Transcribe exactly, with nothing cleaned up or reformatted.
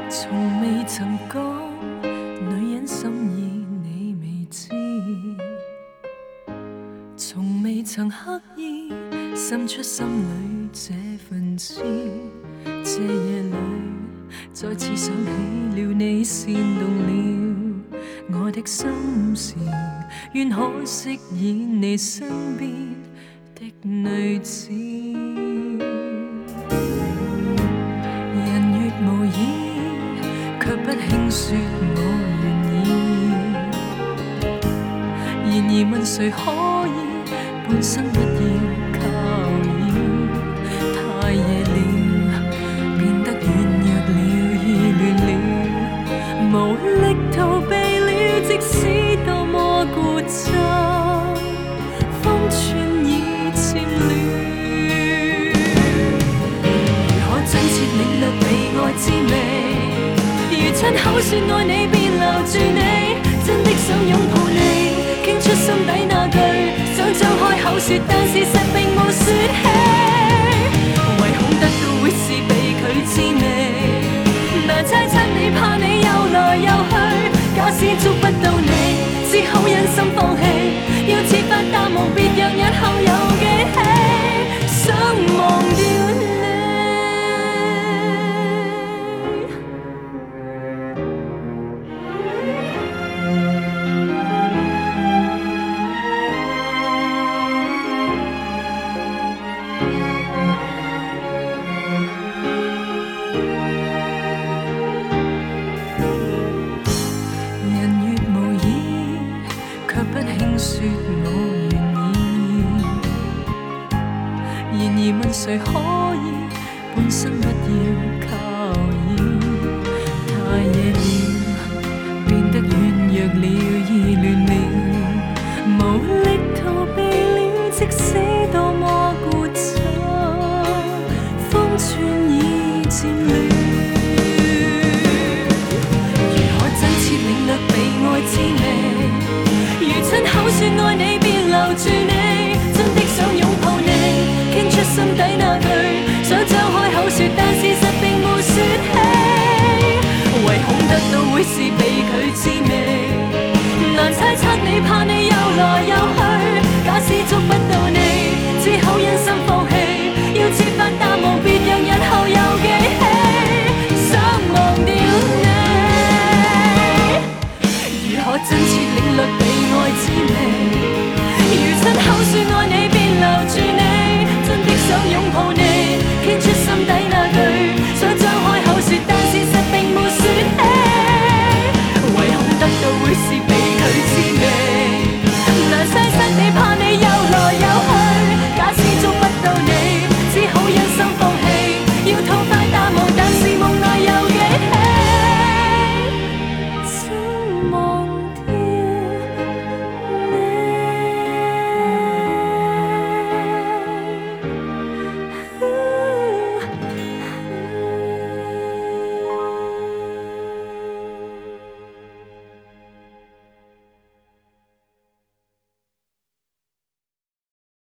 从未曾讲，女人心意你未知，从未曾刻意渗出心里这份痴。这夜里再次想起了你，煽动了我的心事，愿可饰演你身边的女子。人越无意，却不轻说我愿意。然而问谁可以，半生不要靠倚。太夜了，變得軟弱了，意亂了，無力逃避了，即使多麼固執，方寸已漸亂。如何真切領略被愛滋味？如親口說愛你，便留住你，真的想擁抱你，傾出心底那句，想張開口說，但事實並無說起。唯恐得到會是被拒滋味，難猜測你怕你又來又去，假使捉不到你，只好忍心放棄，要設法淡忘，別讓日後有記起，想忘掉你。說我願意，然而問誰可以，半生不要靠倚。太夜了，變得軟弱了，意亂了，無力逃避了，即使多麼固執，方寸已漸亂。如何真切領略被愛滋味？如親口說愛你，便留住你，真的想擁抱你，傾出心底那句，想張開口說，但事實並無說起。